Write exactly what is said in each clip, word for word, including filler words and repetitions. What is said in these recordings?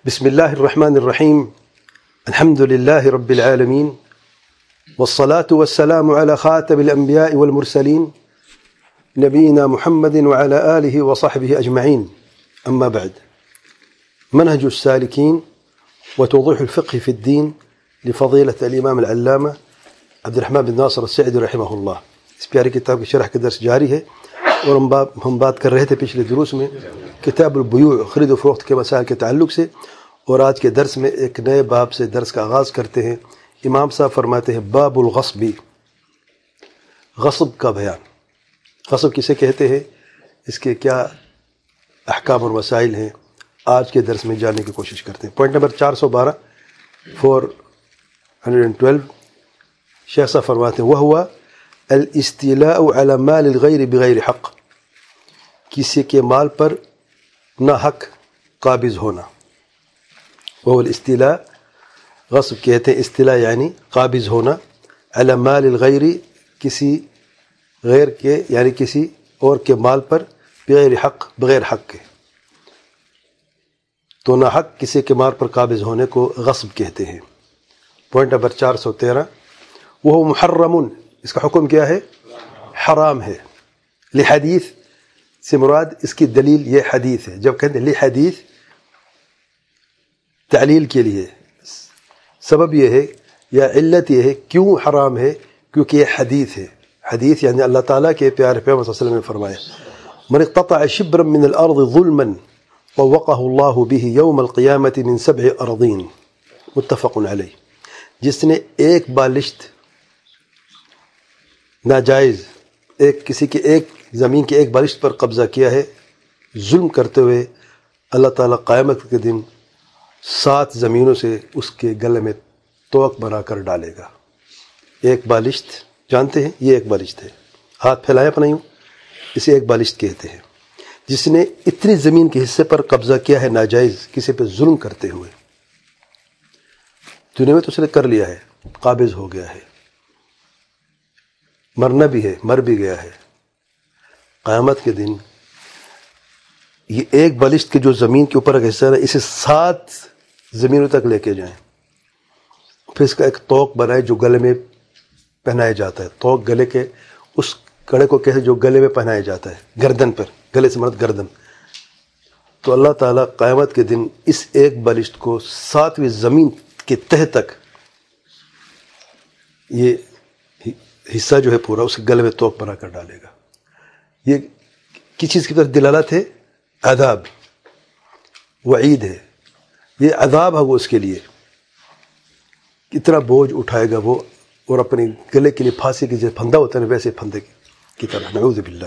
بسم الله الرحمن الرحيم. الحمد لله رب العالمين، والصلاة والسلام على خاتم الأنبياء والمرسلين نبينا محمد وعلى آله وصحبه أجمعين. أما بعد، منهج السالكين وتوضيح الفقه في الدين لفضيلة الإمام العلامة عبد الرحمن بن ناصر السعدي رحمہ اللہ. اس پیارے کتاب کی شرح کا درس جاری ہے اور ہم بات کر رہے تھے پچھلے دروس میں کتاب البیوع، خرید و فروخت کے مسائل کے تعلق سے، اور آج کے درس میں ایک نئے باب سے درس کا آغاز کرتے ہیں. امام صاحب فرماتے ہیں باب الغصب، غصب کا بیان. غصب کسے کہتے ہیں، اس کے کیا احکام اور مسائل ہیں، آج کے درس میں جاننے کی کوشش کرتے ہیں. پوائنٹ نمبر چار سو بارہ فور ہنڈریڈ اینڈ ٹویلو شیخ صاحب فرماتے ہیں وہوا الاستیلاء علی مال الغیر بغیر حق، کسی کے مال پر نہ حق قابض ہونا. وہ الاستیلاء، غصب کہتے ہیں استیلاء یعنی قابض ہونا، علی مال الغیر، کسی غیر کے یعنی کسی اور کے مال پر، بغیر حق، بغیر حق کے. تو نہ حق کسی کے مال پر قابض ہونے کو غصب کہتے ہیں. پوائنٹ نمبر چار سو تیرہ وہ محرم، اس کا حکم کیا ہے، حرام ہے. لحدیث سے مراد اس کی دلیل یہ حدیث ہے. جب کہتے ہیں لحدیث، تعلیل کے لیے سبب یہ ہے یا علت یہ ہے کیوں حرام ہے، کیونکہ یہ حدیث ہے. حدیث یعنی اللہ تعالیٰ کے پیارے پیغمبر صلی اللہ علیہ وسلم نے فرمایا من اقتطع شبرا من الارض ظلما طوقه الله به يوم القيامة من سبع ارضین، متفق علیہ. جس نے ایک بالشت ناجائز ایک کسی کے ایک زمین کے ایک بالشت پر قبضہ کیا ہے ظلم کرتے ہوئے، اللہ تعالیٰ قیامت کے دن سات زمینوں سے اس کے گلے میں توق بنا کر ڈالے گا. ایک بالشت جانتے ہیں، یہ ایک بالشت ہے، ہاتھ پھیلایا اپنا یوں، اسے ایک بالشت کہتے ہیں. جس نے اتنی زمین کے حصے پر قبضہ کیا ہے ناجائز، کسی پہ ظلم کرتے ہوئے، دنیا میں تو اس نے کر لیا ہے، قابض ہو گیا ہے، مرنا بھی ہے، مر بھی گیا ہے. قیامت کے دن یہ ایک بالشت کے جو زمین کے اوپر کا حصہ ہے اسے سات زمینوں تک لے کے جائیں، پھر اس کا ایک توق بنائے جو گلے میں پہنایا جاتا ہے. توق گلے کے اس کڑے کو کہتے جو گلے میں پہنایا جاتا ہے، گردن پر، گلے سے مراد گردن. تو اللہ تعالیٰ قیامت کے دن اس ایک بالشت کو ساتویں زمین کے تہ تک، یہ حصہ جو ہے پورا، اس کے گلے میں توق بنا کر ڈالے گا. یہ کس چیز کی طرف دلالت ہے، عذاب، وعید ہے. یہ عذاب ہے وہ اس کے لیے، کتنا بوجھ اٹھائے گا وہ، اور اپنے گلے کے لیے پھانسی کی جیسے پھندا ہوتا ہے ویسے پھندے کی طرح. نعوذ باللہ.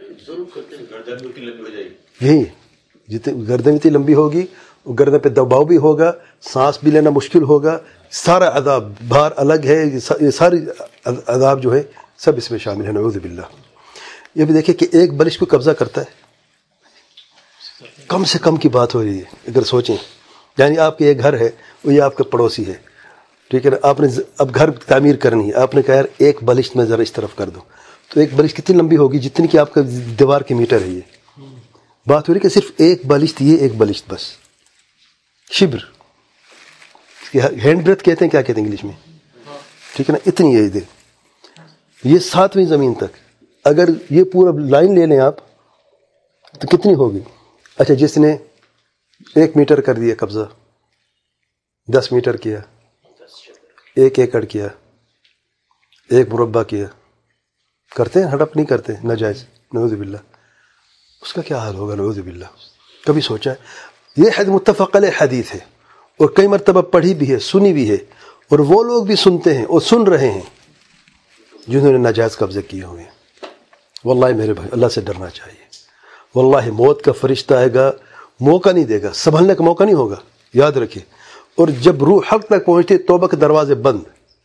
یہی جتنی گردن اتنی لمبی ہوگی، گردن پہ دباؤ بھی ہوگا، سانس بھی لینا مشکل ہوگا، سارا عذاب، بھار الگ ہے، یہ ساری عذاب جو ہے سب اس میں شامل ہے. نعوذ باللہ. یہ بھی دیکھیں کہ ایک بالشت کو قبضہ کرتا ہے، کم سے کم کی بات ہو رہی ہے. اگر سوچیں، یعنی آپ کے ایک گھر ہے، وہ یہ آپ کا پڑوسی ہے، ٹھیک ہے نا، آپ نے اب گھر تعمیر کرنی ہے، آپ نے کہا یار ایک بالشت میں ذرا اس طرف کر دو، تو ایک بالشت کتنی لمبی ہوگی، جتنی کہ آپ کا دیوار کے میٹر ہے. یہ بات ہو رہی کہ صرف ایک بالشت، یہ ایک بالشت بس، شبر، ہینڈ بریتھ کہتے ہیں، کیا کہتے ہیں انگلش میں، ٹھیک ہے نا، اتنی ہے. یہ ساتویں زمین تک اگر یہ پورا لائن لے لیں آپ تو کتنی ہوگی. اچھا، جس نے ایک میٹر کر دیا قبضہ، دس میٹر کیا، ایک ایکڑ کیا، ایک مربع کیا، کرتے ہیں ہڑپ نہیں کرتے ناجائز، نعوذ باللہ. اس کا کیا حال ہوگا، نعوذ باللہ. کبھی سوچا ہے؟ یہ حد متفق علیہ حدیث ہے، اور کئی مرتبہ پڑھی بھی ہے، سنی بھی ہے، اور وہ لوگ بھی سنتے ہیں اور سن رہے ہیں جنہوں نے ناجائز قبضے کیے ہوئے ہیں. واللہ میرے بھائی، اللہ سے ڈرنا چاہیے. واللہ موت کا فرشتہ آئے گا، موقع نہیں دے گا، سنبھلنے کا موقع نہیں ہوگا، یاد رکھیں. اور جب روح حق تک پہنچتے توبہ کے دروازے بند،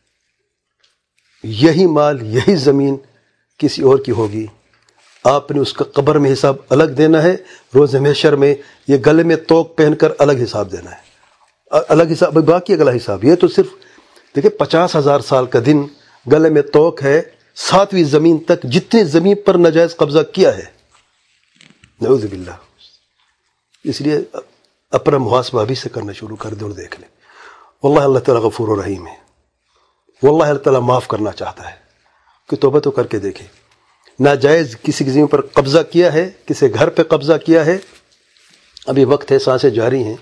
یہی مال، یہی زمین کسی اور کی ہوگی. آپ نے اس کا قبر میں حساب الگ دینا ہے، روز محشر میں یہ گلے میں توق پہن کر الگ حساب دینا ہے، الگ حساب، باقی اگلا حساب. یہ تو صرف دیکھیں پچاس ہزار سال کا دن گلے میں توق ہے، ساتویں زمین تک، جتنی زمین پر ناجائز قبضہ کیا ہے. نعوذ باللہ. اس لیے اپنا محاسبہ ابھی سے کرنا شروع کر دیں اور دیکھ لیں. واللہ اللہ تعالیٰ غفور و رحیم ہے. واللہ اللہ تعالیٰ معاف کرنا چاہتا ہے. کہ توبہ تو کر کے دیکھیں. ناجائز کسی کی زمین پر قبضہ کیا ہے، کسی گھر پہ قبضہ کیا ہے، ابھی وقت ہے، سانسیں جاری ہیں،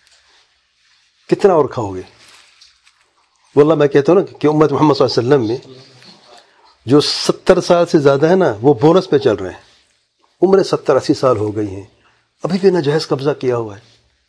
کتنا اور کھاؤ گے؟ واللہ میں کہتا ہوں نا کہ امت محمد صلی اللہ علیہ وسلم میں جو ستر سال سے زیادہ ہے نا وہ بونس پہ چل رہے ہیں. عمریں ستر اسی سال ہو گئی ہیں، ابھی بھی ناجائز قبضہ کیا ہوا ہے.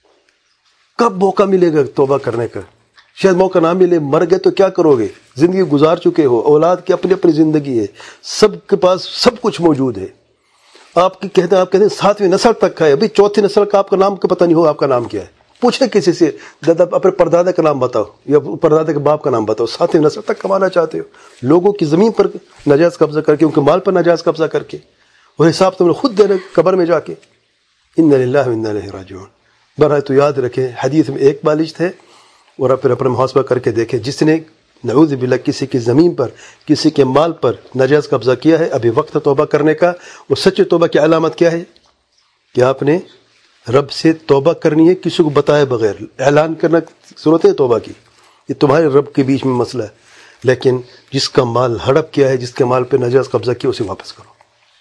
کب موقع ملے گا توبہ کرنے کا؟ شاید موقع نہ ملے. مر گئے تو کیا کرو گے؟ زندگی گزار چکے ہو، اولاد کی اپنی اپنی زندگی ہے، سب کے پاس سب کچھ موجود ہے. آپ کی کہتے ہیں آپ کہتے ہیں ساتویں نسل تک کا ہے، ابھی چوتھی نسل کا آپ کا نام کا پتہ نہیں ہوگا. آپ کا نام کیا ہے؟ پوچھیں کسی سے، دادا اپنے پردادا کا نام بتاؤ یا پردادا کے باپ کا نام بتاؤ. ساتویں نسل تک کمانا چاہتے ہو لوگوں کی زمین پر ناجائز قبضہ کر کے، ان کے مال پر ناجائز قبضہ کر کے، وہ حساب تم نے خود دینا قبر میں جا کے. انا للہ و انا الیہ راجعون. برائے تو یاد رکھیں حدیث میں ایک بالشت ہے، اور پھر اپنا محاسبہ کر کے دیکھیں جس نے نعوذ باللہ کسی کی زمین پر، کسی کے مال پر ناجائز قبضہ کیا ہے، ابھی وقت ہے توبہ کرنے کا. وہ سچے توبہ کی علامت کیا ہے؟ کہ آپ نے رب سے توبہ کرنی ہے کسی کو بتائے بغیر. اعلان کرنا ضرورت ہے توبہ کی، یہ تمہارے رب کے بیچ میں مسئلہ ہے. لیکن جس کا مال ہڑپ کیا ہے، جس کے مال پہ ناجائز قبضہ کیا، اسے واپس کرو.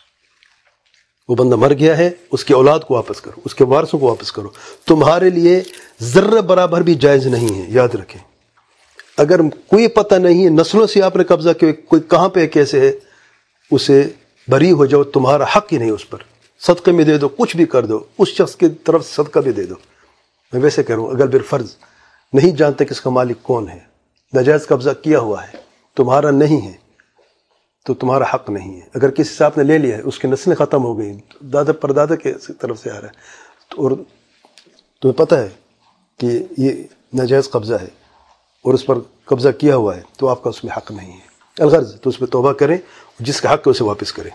وہ بندہ مر گیا ہے، اس کی اولاد کو واپس کرو، اس کے وارثوں کو واپس کرو. تمہارے لیے ذرہ برابر بھی جائز نہیں ہے. یاد رکھیں اگر کوئی پتہ نہیں ہے نسلوں سے آپ نے قبضہ کیا، کوئی کہاں پہ کیسے ہے، اسے بری ہو جاؤ. تمہارا حق ہی نہیں اس پر. صدقے میں دے دو، کچھ بھی کر دو، اس شخص کی طرف صدقہ بھی دے دو. میں ویسے کہہ رہا ہوں اگر بالفرض نہیں جانتے کہ اس کا مالک کون ہے، ناجائز قبضہ کیا ہوا ہے، تمہارا نہیں ہے، تو تمہارا حق نہیں ہے. اگر کسی سے آپ نے لے لیا ہے، اس کی نسلیں ختم ہو گئی، دادا پردادا کے طرف سے آ رہا ہے، اور تمہیں پتہ ہے کہ یہ ناجائز قبضہ ہے اور اس پر قبضہ کیا ہوا ہے، تو آپ کا اس میں حق نہیں ہے. الغرض تو اس پہ توبہ کریں، جس کا حق ہے اسے واپس کریں.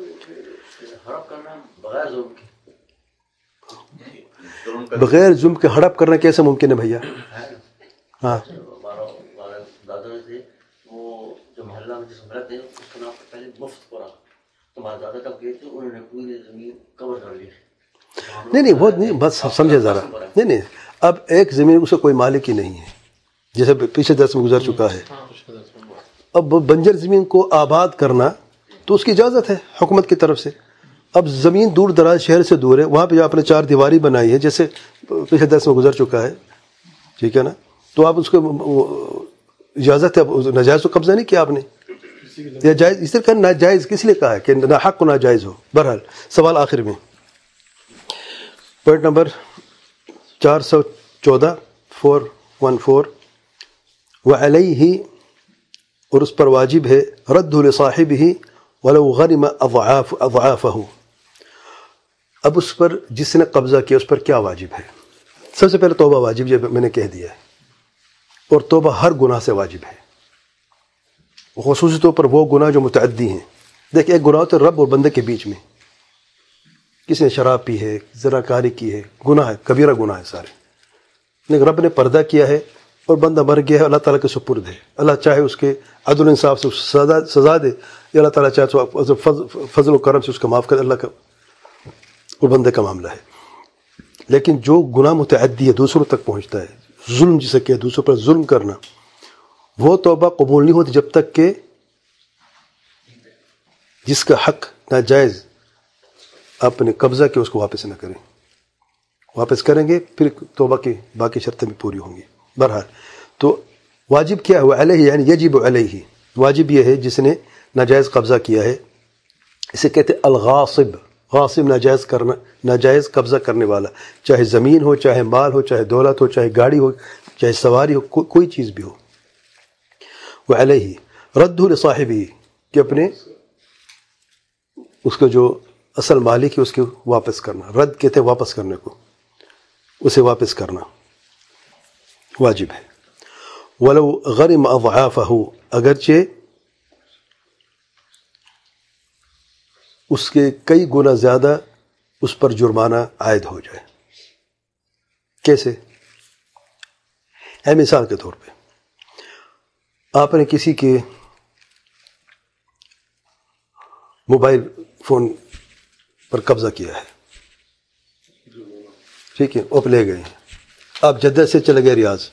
بغیر ظلم کے ہڑپ کرنا کیسے ممکن ہے بھیا؟ ہاں دادا تھے وہ جو محلہ میں جس میں رہتے اس کا نام پہلے مفت پڑا. تمہارے دادا کب گئے تھے انہوں نے پوری زمین کور کر لی. نہیں نہیں وہ نہیں، بس سمجھے ذرا. نہیں نہیں اب ایک زمین اسے کوئی مالک ہی نہیں ہے، جیسے پیچھے درس میں گزر چکا ہے. اب بنجر زمین کو آباد کرنا تو اس کی اجازت ہے حکومت کی طرف سے. اب زمین دور دراز شہر سے دور ہے، وہاں پہ آپ نے چار دیواری بنائی ہے جیسے پچھلے درس میں گزر چکا ہے، ٹھیک ہے نا، تو آپ اس کو اجازت ہے. ناجائز تو قبضہ نہیں کیا آپ نے، یا جائز اس طرح ناجائز کس لیے کہا ہے کہ نہ حق کو ناجائز ہو. بہرحال سوال آخر میں پوائنٹ نمبر چار سو چودہ فور ون فور وعلیہ، اور اس پر واجب ہے رد لصاحبہ ولو غرم اضعاف اضعافہ. اب اس پر جس نے قبضہ کیا اس پر کیا واجب ہے؟ سب سے پہلے توبہ واجب، یہ میں نے کہہ دیا ہے، اور توبہ ہر گناہ سے واجب ہے، خصوصی طور پر وہ گناہ جو متعدی ہیں. دیکھ ایک گناہ ہوتا ہے رب اور بندے کے بیچ میں، کسی نے شراب پی ہے، زنا کاری کی ہے، گناہ ہے، کبیرہ گناہ ہے سارے. لیکن رب نے پردہ کیا ہے اور بندہ مر گیا ہے، اللہ تعالیٰ کے سپرد ہے. اللہ چاہے اس کے عدل انصاف سے سزا سزا دے، یا اللہ تعالیٰ چاہے تو فضل و کرم سے اس کا معاف کرے. اللہ کا اور بندے کا معاملہ ہے. لیکن جو گناہ متعدی ہے، دوسروں تک پہنچتا ہے، ظلم جسے کہ دوسروں پر ظلم کرنا، وہ توبہ قبول نہیں ہوتی جب تک کہ جس کا حق ناجائز آپ نے قبضہ کیا اس کو واپس نہ کریں. واپس کریں گے پھر توبہ کی باقی شرطیں بھی پوری ہوں گی. بہرحال تو واجب کیا ہے؟ علیہ یعنی یجب علیہ، واجب یہ ہے جس نے ناجائز قبضہ کیا ہے. اسے کہتے الغاصب. غاصب ناجائز کرنا، ناجائز قبضہ کرنے والا، چاہے زمین ہو، چاہے مال ہو، چاہے دولت ہو، چاہے گاڑی ہو، چاہے سواری ہو، کو, کوئی چیز بھی ہو. وعلیہ رد لصاحبہ، کہ اپنے اس کو جو اصل مالک ہے اس کو واپس کرنا. رد کہتے ہیں واپس کرنے کو، اسے واپس کرنا واجب ہے. ولو غرم اضعافہ، اگرچہ اس کے کئی گنا زیادہ اس پر جرمانہ عائد ہو جائے. کیسے؟ ہے مثال کے طور پہ آپ نے کسی کے موبائل فون پر قبضہ کیا ہے، ٹھیک ہے، آپ لے گئے ہیں، آپ جدہ سے چلے گئے ریاض،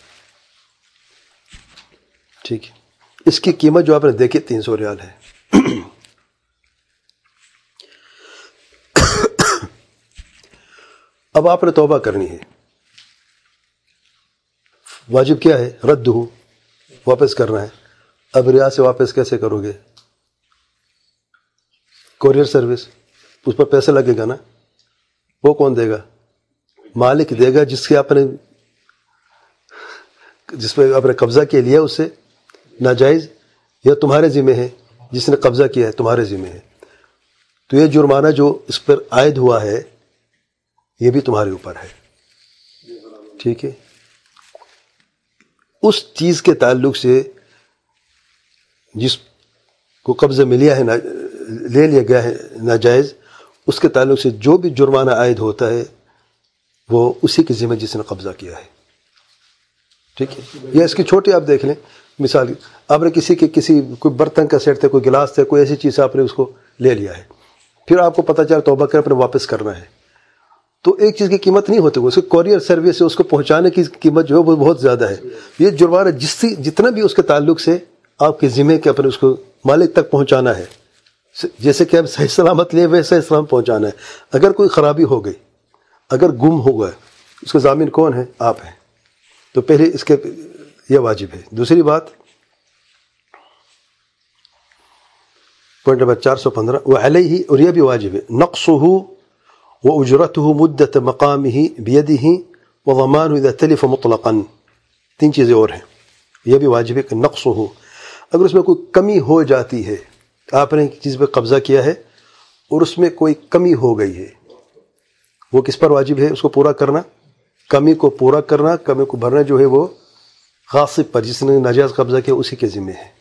ٹھیک ہے، اس کی قیمت جو آپ نے دیکھی تین سو ریال ہے. اب آپ نے توبہ کرنی ہے، واجب کیا ہے؟ رد ہو، واپس کرنا ہے. اب ریاض سے واپس کیسے کرو گے؟ کوریئر سروس، اس پر پیسہ لگے گا نا، وہ کون دے گا؟ مالک دے گا جس کے آپ نے جس پہ آپ نے قبضہ کیا لیا اس سے ناجائز، یا تمہارے ذمہ ہے جس نے قبضہ کیا ہے تمہارے ذمہ ہے. تو یہ جرمانہ جو اس پر عائد ہوا ہے یہ بھی تمہارے اوپر ہے، ٹھیک ہے. اس چیز کے تعلق سے جس کو قبضہ میں لیا ہے، لے لیا گیا ہے ناجائز، اس کے تعلق سے جو بھی جرمانہ عائد ہوتا ہے وہ اسی کے ذمہ جس نے قبضہ کیا ہے، ٹھیک ہے. یا اس کی چھوٹی آپ دیکھ لیں مثال، آپ نے کسی کے کسی کوئی برتن کا سیٹ تھا، کوئی گلاس تھا، کوئی ایسی چیز آپ نے اس کو لے لیا ہے، پھر آپ کو پتہ چلا توبہ کر اپنے واپس کرنا ہے، تو ایک چیز کی قیمت نہیں ہوتی، اس کو کوریئر سروس سے اس کو پہنچانے کی قیمت جو ہے وہ بہت زیادہ ہے. یہ جرمانہ جس سے جتنا بھی اس کے تعلق سے آپ کے ذمہ کے اپنے اس کو مالک تک پہنچانا ہے، جیسے کہ آپ صحیح سلامت لے ویسے صحیح سلامت پہنچانا ہے. اگر کوئی خرابی ہو گئی، اگر گم ہو گیا، اس کا ضامن کون ہے؟ آپ ہیں. تو پہلے اس کے یہ واجب ہے. دوسری بات، پوائنٹ نمبر چار سو پندرہ، وعلیہ، اور یہ بھی واجب ہے، نقصہ واجرته مدت مقامه بیدہ وضمانہ اذا تلف مطلقا. تین چیزیں اور ہیں، یہ بھی واجب ہے کہ نقصہ، اگر اس میں کوئی کمی ہو جاتی ہے، آپ نے چیز پہ قبضہ کیا ہے اور اس میں کوئی کمی ہو گئی ہے، وہ کس پر واجب ہے؟ اس کو پورا کرنا، کمی کو پورا کرنا، کمی کو بھرنا جو ہے وہ غاصب پر، جس نے ناجائز قبضہ کیا اسی کے ذمہ ہے.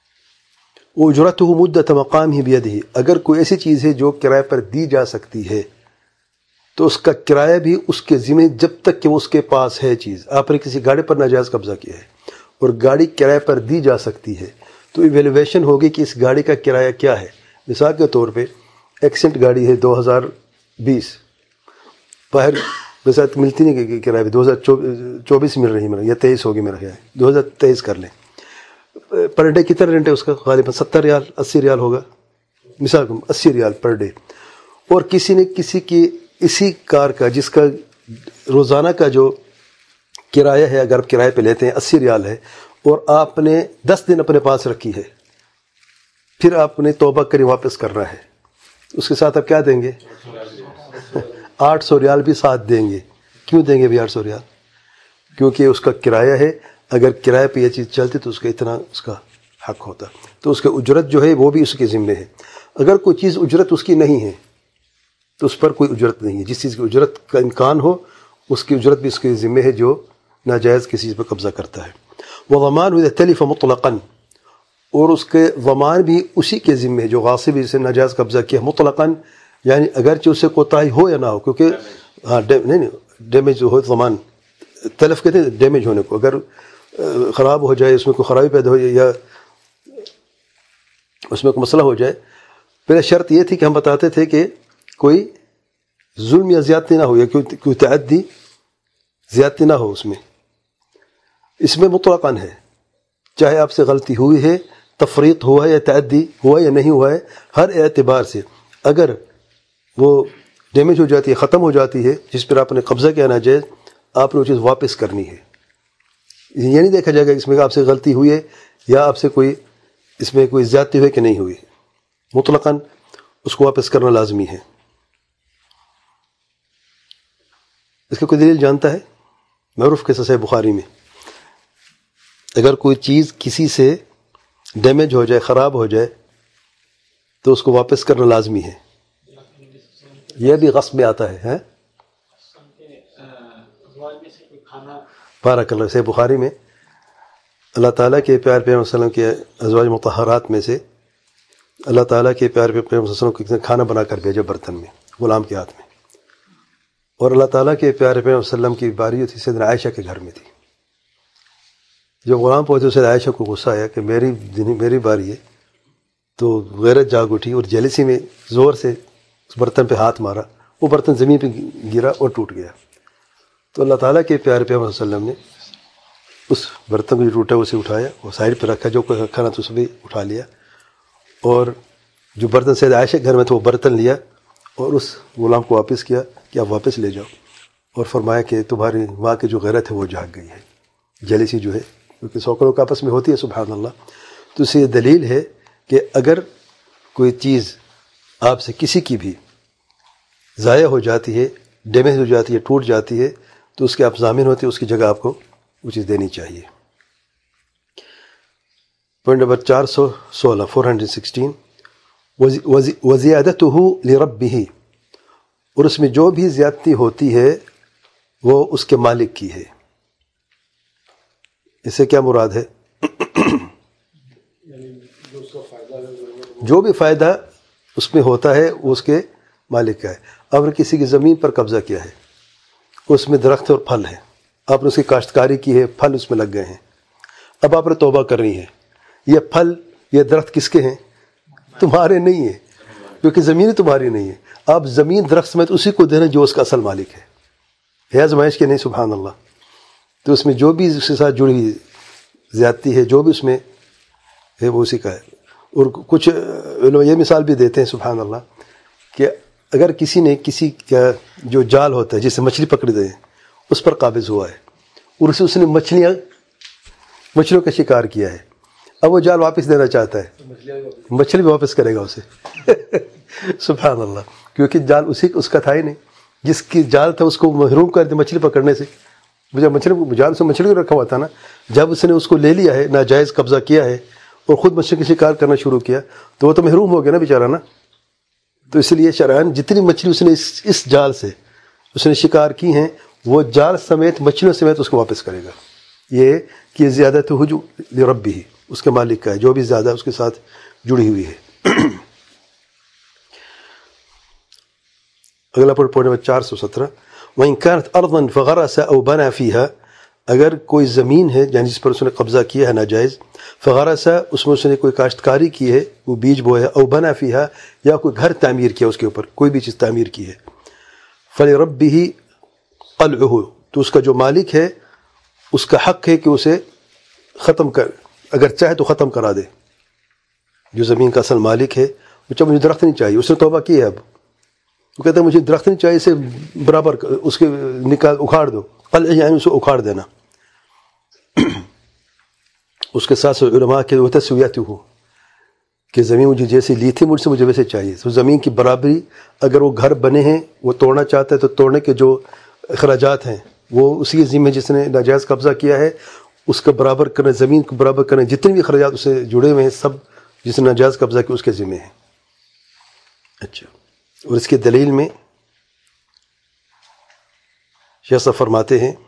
اجرتہ مدت مقامہ بیدہ، اگر کوئی ایسی چیز ہے جو کرائے پر دی جا سکتی ہے تو اس کا کرایہ بھی اس کے ذمہ جب تک کہ وہ اس کے پاس ہے چیز. آپ نے کسی گاڑی پر ناجائز قبضہ کیا ہے اور گاڑی کرائے پر دی جا سکتی ہے تو ایویلویشن ہوگی کہ اس گاڑی کا کرایہ کیا ہے. مثال کے طور پہ ایکسنٹ گاڑی ہے دو ہزار بیس، باہر ویسا ملتی نہیں کہ کرایہ، دو ہزار چوبیس مل رہی میرا، یا تیئیس ہوگی میرا خیال ہے، دو ہزار تیئیس کر لیں. پر ڈے کتنا رینٹ ہے اس کا؟ غالباً ستر ریال اسی ریال ہوگا، مثال کو اسی ریال پر ڈے. اور کسی نے کسی کی اسی کار کا جس کا روزانہ کا جو کرایہ ہے، اگر آپ کرایہ پہ لیتے ہیں اسی ریال ہے، اور آپ نے دس دن اپنے پاس رکھی ہے، پھر آپ نے توبہ کری واپس کرنا ہے، اس کے ساتھ آپ کیا دیں گے؟ آٹھ سو ریال بھی ساتھ دیں گے. کیوں دیں گے بھی آٹھ سو ریال؟ کیونکہ اس کا کرایہ ہے، اگر کرایہ پہ یہ چیز چلتی تو اس کا اتنا اس کا حق ہوتا، تو اس کی اجرت جو ہے وہ بھی اس کے ذمہ ہے. اگر کوئی چیز اجرت اس کی نہیں ہے تو اس پر کوئی اجرت نہیں ہے. جس چیز کی اجرت کا امکان ہو اس کی اجرت بھی اس کے ذمہ ہے جو ناجائز کسی چیز پر قبضہ کرتا ہے. وضمان اذا تلف مطلقا، اور اس کے ضمان بھی اسی کے ذمہ ہے جو غاصب جسے ناجائز قبضہ کیا مطلقاً، یعنی اگرچہ اس سے کوتاہی ہو یا نہ ہو، کیونکہ ہاں نہیں نہیں ڈیمیج ہو، ضمان تلف کہتے ہیں ڈیمیج ہونے کو، اگر خراب ہو جائے، اس میں کوئی خرابی پیدا ہو جائے یا اس میں کوئی مسئلہ ہو جائے. پہلے شرط یہ تھی کہ ہم بتاتے تھے کہ کوئی ظلم یا زیادتی نہ ہو، یا کوئی تعدی زیادتی نہ ہو. اس میں اس میں مطلقاً ہے، چاہے آپ سے غلطی ہوئی ہے، تفریط ہوا ہے یا تعدی ہوا یا نہیں ہوا ہے، ہر اعتبار سے اگر وہ ڈیمیج ہو جاتی ہے، ختم ہو جاتی ہے جس پر آپ نے قبضہ کیا ناجائز، آپ نے وہ چیز واپس کرنی ہے. یہ نہیں دیکھا جائے گا اس میں کہ آپ سے غلطی ہوئی ہے یا آپ سے کوئی اس میں کوئی زیادتی ہوئی کہ نہیں ہوئی، مطلقاً اس کو واپس کرنا لازمی ہے. اس کا کوئی دلیل جانتا ہے؟ معروف قصہ صحیح بخاری میں، اگر کوئی چیز کسی سے ڈیمیج ہو جائے، خراب ہو جائے، تو اس کو واپس کرنا لازمی ہے. یہ بھی غصب میں آتا ہے. ہیں بارک اللہ. صحیح بخاری میں اللہ تعالیٰ کے پیار پیغمبر صلی اللہ علیہ وسلم کے ازواج مطہرات میں سے اللہ تعالیٰ کے پیار پیغمبر صلی اللہ علیہ وسلم کو کھانا بنا کر بھیجا برتن میں، غلام کے ہاتھ میں، اور اللہ تعالیٰ کے پیارے پیغمبر صلی اللہ علیہ وسلم کی باری تھی سیدنا عائشہ کے گھر میں تھی. جب غلام پہنچے سیدنا عائشہ کو غصہ آیا کہ میری میری باری ہے، تو غیرت جاگ اٹھی اور جیلسی میں زور سے اس برتن پہ ہاتھ مارا، وہ برتن زمین پہ گرا اور ٹوٹ گیا. تو اللہ تعالیٰ کے پیارے پیغمبر صلی اللہ علیہ وسلم نے اس برتن کو جو ٹوٹا اسے اٹھایا اور سائڈ پہ رکھا، جو کوئی رکھا نا تو اسے بھی اٹھا لیا، اور جو برتن سید عائشہ کے گھر میں تھا وہ برتن لیا اور اس غلام کو واپس کیا کہ آپ واپس لے جاؤ، اور فرمایا کہ تمہاری ماں کی جو غیرت ہے وہ جاگ گئی ہے، جلیسی جو ہے، کیونکہ سوکروں کا آپس میں ہوتی ہے سبحان اللہ۔ تو اس سے یہ دلیل ہے کہ اگر کوئی چیز آپ سے کسی کی بھی ضائع ہو جاتی ہے، ڈیمیج ہو جاتی ہے، ٹوٹ جاتی ہے، تو اس کے آپ ضامن ہوتے ہیں، اس کی جگہ آپ کو وہ چیز دینی چاہیے۔ پوائنٹ نمبر چار سو سولہ فور ہنڈریڈ سکسٹین وزیادتہ لربہ، اور اس میں جو بھی زیادتی ہوتی ہے وہ اس کے مالک کی ہے۔ اس سے کیا مراد ہے؟ جو بھی فائدہ اس میں ہوتا ہے وہ اس کے مالک کا ہے۔ آپ نے کسی کی زمین پر قبضہ کیا ہے، اس میں درخت اور پھل ہے، آپ نے اس کی کاشتکاری کی ہے، پھل اس میں لگ گئے ہیں، اب آپ نے توبہ کرنی ہے، یہ پھل یہ درخت کس کے ہیں؟ تمہارے نہیں ہیں، کیونکہ زمین تمہاری نہیں ہے، آپ زمین درخت سمیت اسی کو دینا جو اس کا اصل مالک ہے، ہے آزمائش کے نہیں سبحان اللہ۔ تو اس میں جو بھی اس کے ساتھ جڑی ہوئی زیادتی ہے، جو بھی اس میں ہے وہ اسی کا ہے۔ اور کچھ علماء یہ مثال بھی دیتے ہیں سبحان اللہ کہ اگر کسی نے کسی کا جو جال ہوتا ہے جس سے مچھلی پکڑ دے اس پر قابض ہوا ہے، اور اسے اس نے مچھلیاں مچھلیوں کا شکار کیا ہے، اب وہ جال واپس دینا چاہتا ہے، مچھلی بھی واپس کرے گا اسے سبحان اللہ، کیونکہ جال اسی اس کا تھا ہی نہیں، جس کی جال تھا اس کو محروم کر دیا مچھلی پکڑنے سے، جب مچھلی جال سے مچھلی کو رکھا ہوا تھا نا، جب اس نے اس کو لے لیا ہے، ناجائز قبضہ کیا ہے اور خود مچھلی کا شکار کرنا شروع کیا تو وہ تو محروم ہو گیا نا بیچارہ نا۔ تو اس لیے شرعاً جتنی مچھلی اس نے اس اس جال سے اس نے شکار کی ہیں وہ جال سمیت مچھلیوں سمیت اس کو واپس کرے گا۔ یہ کہ زیادت ہو لربہ، اس کے مالک کا ہے، جو بھی زیادہ اس کے ساتھ جڑی ہوئی ہے۔ اگلا پوائنٹ نمبر چار سو سترہ وَإِنْ كَانَتْ أَرْضًا فَغَرَسَ أَوْ بَنَى فِيهَا، اگر کوئی زمین ہے یعنی جس پر اس نے قبضہ کیا ہے ناجائز، فغرس اس میں اس نے کوئی کاشتکاری کی ہے، وہ بیج بویا، او بنا فیہا یا کوئی گھر تعمیر کیا اس کے اوپر، کوئی بھی چیز تعمیر کی ہے، فلربہ قلعہ، تو اس کا جو مالک ہے اس کا حق ہے کہ اسے ختم کر، اگر چاہے تو ختم کرا دے۔ جو زمین کا اصل مالک ہے وہ چاہے مجھے درخت نہیں چاہیے، اس نے توبہ کی ہے، اب وہ کہتا ہے مجھے درخت نہیں چاہیے، اسے برابر اس کے نکال اکھاڑ دو، قلعہ یعنی اسے اکھاڑ دینا۔ اس کے ساتھ علماء کے وہ تسویت ہو کہ زمین مجھے جیسے لی تھی مجھ سے مجھے ویسے چاہیے، تو زمین کی برابری، اگر وہ گھر بنے ہیں وہ توڑنا چاہتا ہے تو توڑنے کے جو اخراجات ہیں وہ اسی ذمہ جس نے ناجائز قبضہ کیا ہے اس کا برابر کرنے، زمین کو برابر کرنے، جتنے بھی اخراجات اس سے جڑے ہوئے ہیں سب جس نے ناجائز قبضہ کیا اس کے ذمہ ہیں۔ اچھا، اور اس کی دلیل میں شیخ صاحب فرماتے ہیں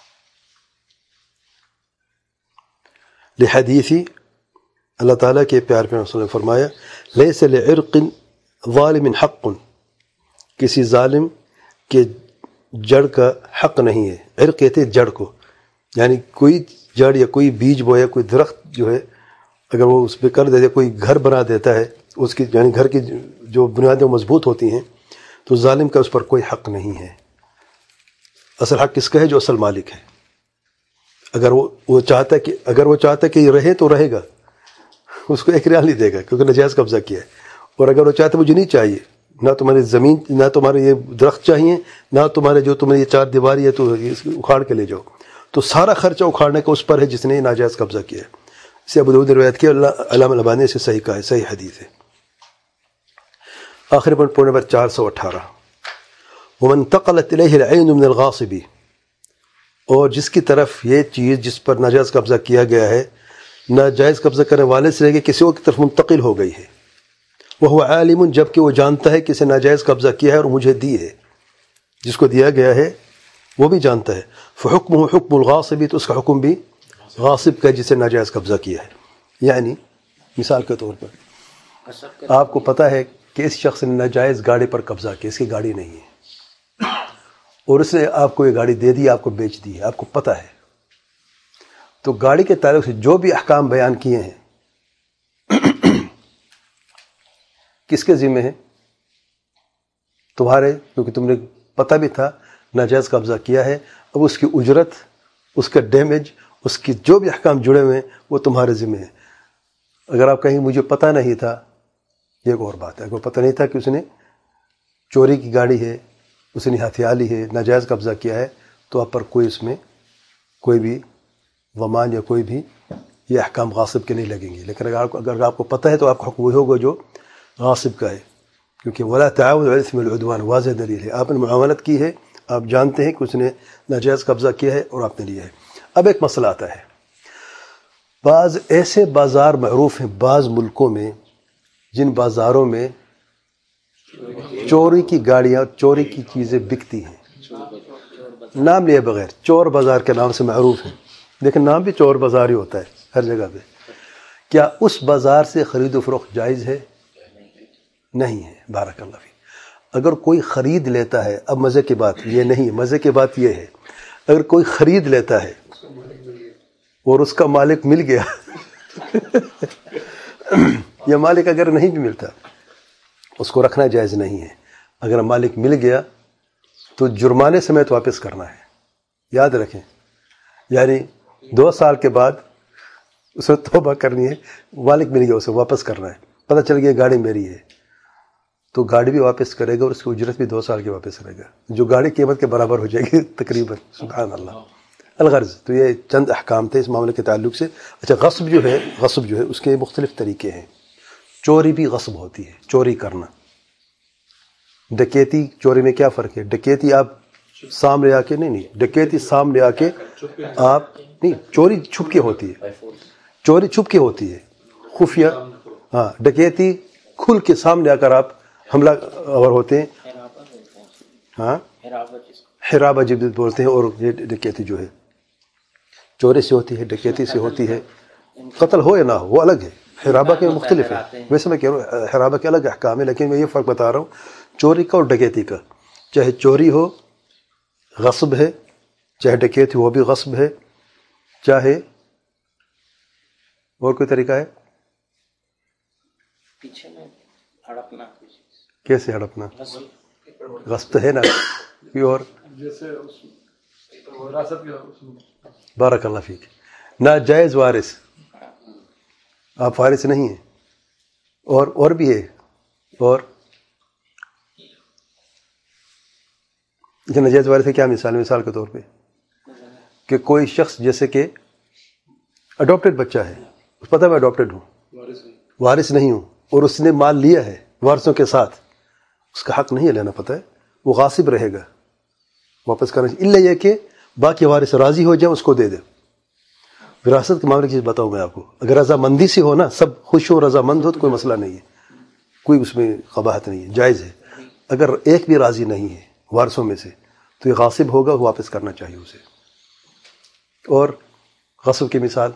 لحدیثی، اللہ تعالیٰ کے پیار پیغمبر صلی اللہ علیہ وسلم نے فرمایا لیس لعرق ظالم حق، کسی ظالم کے جڑ کا حق نہیں ہے، عرق کہتے ہیں جڑ کو، یعنی کوئی جڑ یا کوئی بیج بویا کوئی درخت جو ہے اگر وہ اس پہ کر دیتے، کوئی گھر بنا دیتا ہے اس کی، یعنی گھر کی جو بنیادیں مضبوط ہوتی ہیں، تو ظالم کا اس پر کوئی حق نہیں ہے۔ اصل حق کس کا ہے؟ جو اصل مالک ہے۔ اگر وہ وہ چاہتا ہے کہ اگر وہ چاہتا ہے کہ یہ رہے تو رہے گا، اس کو ایک ریال نہیں دے گا کیونکہ ناجائز قبضہ کیا ہے، اور اگر وہ چاہتا ہے مجھے نہیں چاہیے، نہ تمہاری زمین، نہ تمہارے یہ درخت چاہیے، نہ تمہارے جو تمہیں یہ چار دیواری ہے تو اس کو اکھاڑ کے لے جاؤ، تو سارا خرچہ اکھاڑنے کا اس پر ہے جس نے ناجائز قبضہ کیا ہے۔ اسے ابو داؤد نے روایت کیا، علامہ البانی سے صحیح کہا ہے، صحیح حدیث ہے۔ آخری پوائنٹ پوائنٹ نمبر چار سو اٹھارہ ومن انتقلت الیہ العین من الغاصب، اور جس کی طرف یہ چیز جس پر ناجائز قبضہ کیا گیا ہے ناجائز قبضہ کرنے والے سے لے کے کسی اور کی طرف منتقل ہو گئی ہے، وہ عالم، جب کہ وہ جانتا ہے کہ اسے ناجائز قبضہ کیا ہے اور مجھے دی ہے، جس کو دیا گیا ہے وہ بھی جانتا ہے، فحکمہ حکم الغاصب، تو اس کا حکم بھی غاصب کا جسے ناجائز قبضہ کیا ہے۔ یعنی مثال کے طور پر آپ کو پتہ ہے کہ اس شخص نے ناجائز گاڑی پر قبضہ کیا، اس کی گاڑی نہیں ہے، اور اس نے آپ کو یہ گاڑی دے دی، آپ کو بیچ دی ہے، آپ کو پتہ ہے، تو گاڑی کے تعلق سے جو بھی احکام بیان کیے ہیں کس کے ذمہ ہیں؟ تمہارے، کیونکہ تم نے پتہ بھی تھا ناجائز قبضہ کیا ہے، اب اس کی اجرت، اس کا ڈیمیج، اس کی جو بھی احکام جڑے ہوئے ہیں وہ تمہارے ذمہ ہیں۔ اگر آپ کہیں مجھے پتہ نہیں تھا، یہ ایک اور بات ہے، اگر پتہ نہیں تھا کہ اس نے چوری کی گاڑی ہے، اس نے ہتھیار لی ہے، ناجائز قبضہ کیا ہے، تو آپ پر کوئی اس میں کوئی بھی ضمان یا کوئی بھی یہ احکام غاصب کے نہیں لگیں گے۔ لیکن اگر آپ کو اگر آپ کو پتہ ہے تو آپ کا حکم وہی ہوگا جو غاصب کا ہے، کیونکہ ولا تعاون علی الاثم والعدوان واضح دلیل ہے، آپ نے معاونت کی ہے، آپ جانتے ہیں کہ اس نے ناجائز قبضہ کیا ہے اور آپ نے لیا ہے۔ اب ایک مسئلہ آتا ہے، بعض ایسے بازار معروف ہیں بعض ملکوں میں جن بازاروں میں چوری کی گاڑیاں، چوری کی چیزیں بکتی ہیں، نام لیے بغیر چور بازار کے نام سے معروف ہیں، لیکن نام بھی چور بازار ہی ہوتا ہے ہر جگہ پہ۔ کیا اس بازار سے خرید و فروخت جائز ہے؟ نہیں ہے۔ بارک اللہ فیک۔ اگر کوئی خرید لیتا ہے، اب مزے کی بات یہ نہیں، مزے کی بات یہ ہے، اگر کوئی خرید لیتا ہے اور اس کا مالک مل گیا یا مالک اگر نہیں بھی ملتا، اس کو رکھنا جائز نہیں ہے۔ اگر مالک مل گیا تو جرمانے سمیت واپس کرنا ہے، یاد رکھیں۔ یعنی دو سال کے بعد اسے توبہ کرنی ہے، مالک مل گیا اسے واپس کرنا ہے، پتہ چل گیا گاڑی میری ہے تو گاڑی بھی واپس کرے گا اور اس کی اجرت بھی دو سال کے واپس کرے گا، جو گاڑی قیمت کے برابر ہو جائے گی تقریباً۔ سبحان اللہ۔ الغرض تو یہ چند احکام تھے اس معاملے کے تعلق سے۔ اچھا، غصب جو ہے، غصب جو ہے اس کے مختلف طریقے ہیں۔ چوری بھی غصب ہوتی ہے، چوری کرنا۔ ڈکیتی چوری میں کیا فرق ہے؟ ڈکیتی آپ سامنے آ کے نہیں نہیں ڈکیتی سامنے آ کے آپ نہیں، چوری چھپ کے ہوتی ہے، چوری چھپ کے ہوتی ہے، خفیہ۔ ہاں، ڈکیتی کھل کے سامنے آ کر آپ حملہ آور ہوتے ہیں، ہاں حرابہ جب بولتے ہیں۔ اور یہ ڈکیتی جو ہے چوری سے ہوتی ہے، ڈکیتی سے ہوتی ہے، قتل ہو یا نہ ہو وہ الگ ہے، حرابہ کے مختلف ہے۔ ویسے میں کہہ رہا ہوں حرابہ کے الگ احکام ہے، لیکن میں یہ فرق بتا رہا ہوں چوری کا اور ڈکیتی کا۔ چاہے چوری ہو غصب ہے، چاہے ڈکیتی وہ بھی غصب ہے، چاہے اور کوئی طریقہ ہے پیچھے میں ہڑپنا۔ کیسے ہڑپنا؟ غصب ہے نا کوئی اور؟ جیسے وراثت کا۔ بارک اللہ فیک۔ ناجائز وارث، آپ وارث نہیں ہیں، اور اور بھی ہے، اور ناجائز وارث ہے کیا مثال؟ مثال کے طور پہ کہ کوئی شخص جیسے کہ اڈاپٹیڈ بچہ ہے، پتہ میں اڈاپٹیڈ ہوں، وارث نہیں ہوں، اور اس نے مال لیا ہے وارثوں کے ساتھ، اس کا حق نہیں ہے لینا، پتہ ہے وہ غاصب رہے گا، واپس کرنا چاہیے، الا یہ کہ باقی وارث راضی ہو جائیں اس کو دے دے۔ وراثت کے معاملے کی چیز بتاؤں میں آپ کو، اگر رضامندی سے ہو نا، سب خوش ہو رضامند ہو تو کوئی مسئلہ نہیں ہے، کوئی اس میں قباحت نہیں ہے، جائز ہے۔ اگر ایک بھی راضی نہیں ہے وارثوں میں سے تو یہ غاصب ہوگا، واپس کرنا چاہیے اسے۔ اور غصب کی مثال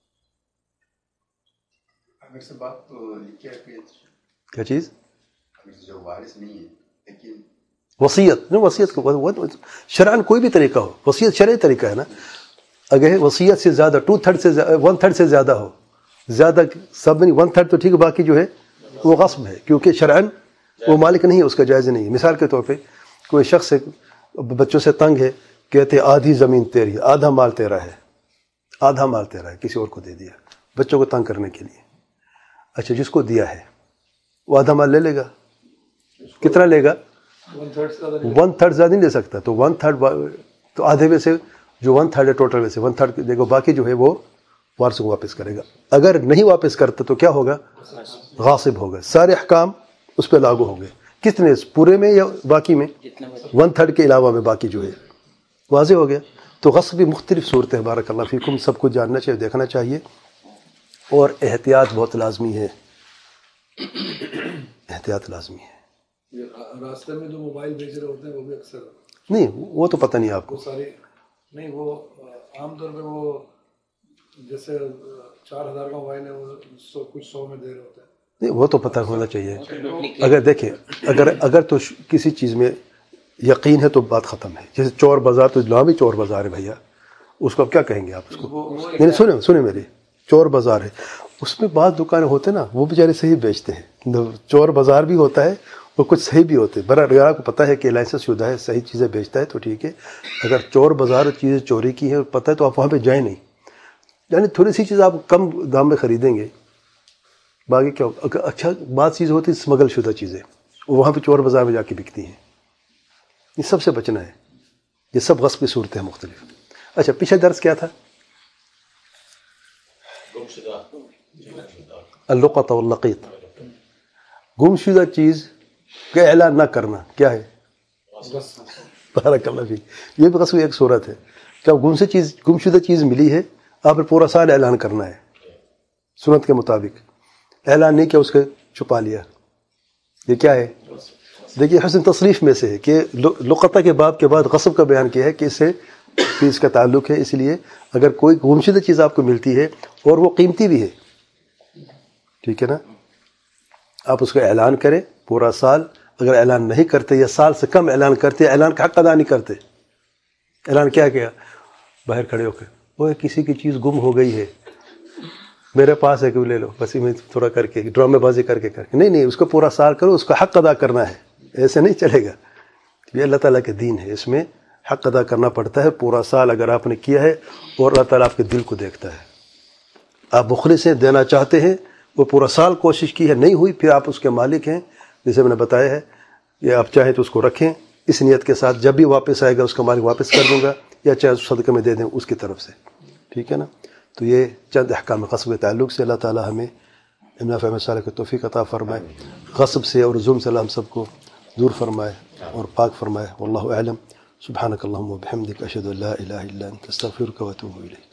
اگر سے بات تو کیا کیا چیز؟ جو وارث نہیں ہے لیکن وصیت نہیں، وصیت کو شرعاً کوئی بھی طریقہ ہو، وصیت شرعی طریقہ ہے نا۔ اگر وصیت سے زیادہ ٹو تھرڈ سے ون تھرڈ سے زیادہ ہو، زیادہ سب نہیں، ون تھرڈ تو ٹھیک ہے، باقی جو ہے وہ غصب ہے، کیونکہ شرعاً وہ مالک نہیں ہے، اس کا جائز نہیں ہے۔ مثال کے طور پہ کوئی شخص بچوں سے تنگ ہے، کہتے آدھی زمین تیری، آدھا مال تیرا ہے، آدھا مال تیرا ہے، کسی اور کو دے دیا بچوں کو تنگ کرنے کے لیے۔ اچھا، جس کو دیا ہے وہ آدھا مال لے لے گا، کتنا لے گا؟ ون تھرڈ زیادہ نہیں لے سکتا، تو ون تھرڈ تو آدھے میں سے جو ون تھرڈ ہے ٹوٹل میں سے ون تھرڈ دے گا، باقی جو ہے وہ وارث کو واپس کرے گا۔ اگر نہیں واپس کرتا تو کیا ہوگا؟ غاصب ہوگا، سارے احکام اس پہ لاگو ہوں گے۔ کتنے؟ پورے میں یا باقی میں؟ ون تھرڈ کے علاوہ میں باقی جو ہے، واضح ہو گیا۔ تو غصب بھی مختلف صورتیں ہیں، بارک اللہ فیکم، سب کو جاننا چاہیے، دیکھنا چاہیے، اور احتیاط بہت لازمی ہے، احتیاط لازمی ہے۔ راستے میں جو موبائل بیچ رہے ہوتے ہیں وہ بھی اکثر نہیں، وہ تو پتہ نہیں آپ کو، وہ سارے نہیں، وہ عام طور پہ وہ جیسے چار ہزار کا موبائل ہے وہ سو کچھ سو میں دے رہے ہوتے ہیں، نہیں وہ تو پتہ ہونا چاہیے۔ اگر دیکھیں، اگر اگر تو کسی چیز میں یقین ہے تو بات ختم ہے۔ جیسے چور بازار، تو نام ہی چور بازار ہے بھیا، اس کو اب کیا کہیں گے آپ اس کو؟ نہیں، سنیں سنیں میری، چور بازار ہے، اس میں بعض دکانیں ہوتے ہیں نا وہ بیچارے صحیح بیچتے ہیں، چور بازار بھی ہوتا ہے وہ کچھ صحیح بھی ہوتے. برا اگر آپ کو پتہ ہے کہ لائسنس شدہ ہے, صحیح چیزیں بیچتا ہے تو ٹھیک ہے. اگر چور بازار چیزیں چوری کی ہیں پتہ ہے تو آپ وہاں پہ جائیں نہیں. یعنی تھوڑی سی چیز آپ کم دام میں خریدیں گے, باقی کیا ہوگا. اچھا بات چیز ہوتی ہے اسمگل شدہ چیزیں, وہاں پہ چور بازار میں جا کے بکتی ہیں. یہ سب سے بچنا ہے. یہ سب غصب کی صورتیں ہیں مختلف. اچھا پچھلا درس کیا تھا؟ اللقطہ واللقیط, گم شدہ چیز کا اعلان نہ کرنا کیا ہے؟ بارک اللہ فیک. یہ بھی غصب ایک صورت ہے. جب گم سے چیز گم شدہ چیز ملی ہے, آپ نے پورا سال اعلان کرنا ہے سنت کے مطابق. اعلان نہیں کیا, اس کے چھپا لیا, یہ کیا ہے؟ دیکھیے حسن تصریف میں سے ہے کہ لقطہ کے باب کے بعد غصب کا بیان کیا ہے کہ اس سے اس کا تعلق ہے. اس لیے اگر کوئی گمشدہ چیز آپ کو ملتی ہے اور وہ قیمتی بھی ہے, ٹھیک ہے نا, آپ اس کا اعلان کریں پورا سال. اگر اعلان نہیں کرتے یا سال سے کم اعلان کرتے, اعلان کا حق ادا نہیں کرتے. اعلان کیا کیا؟ باہر کھڑے ہو کے وہ کسی کی چیز گم ہو گئی ہے, میرے پاس ہے کہ لے لو, بس میں تھوڑا کر کے ڈرامے بازی کر کے کر کے نہیں نہیں اس کو پورا سال کرو, اس کا حق ادا کرنا ہے. ایسے نہیں چلے گا. یہ اللہ تعالیٰ کے دین ہے, اس میں حق ادا کرنا پڑتا ہے پورا سال اگر آپ نے کیا ہے. اور اللہ تعالیٰ آپ کے دل کو دیکھتا ہے. آپ مخلص ہیں, دینا چاہتے ہیں, وہ پورا سال کوشش کی ہے نہیں ہوئی, پھر آپ اس کے مالک ہیں. جیسے میں نے بتایا ہے, یہ آپ چاہیں تو اس کو رکھیں اس نیت کے ساتھ, جب بھی واپس آئے گا اس کا مالک واپس کر دوں گا, یا چاہے صدقے میں دے دیں اس کی طرف سے, ٹھیک ہے نا. تو یہ چند احکام غصب کے تعلق سے. اللہ تعالیٰ ہمیں امنا فہم صالح کی توفیق عطا فرمائے, غصب سے اور ظلم سے اللہ ہم سب کو دور فرمائے اور پاک فرمائے. واللہ اعلم. سبحانک اللہم و بحمدک اشہد ان لا الہ الا انت استغفرک و اتوب الیک.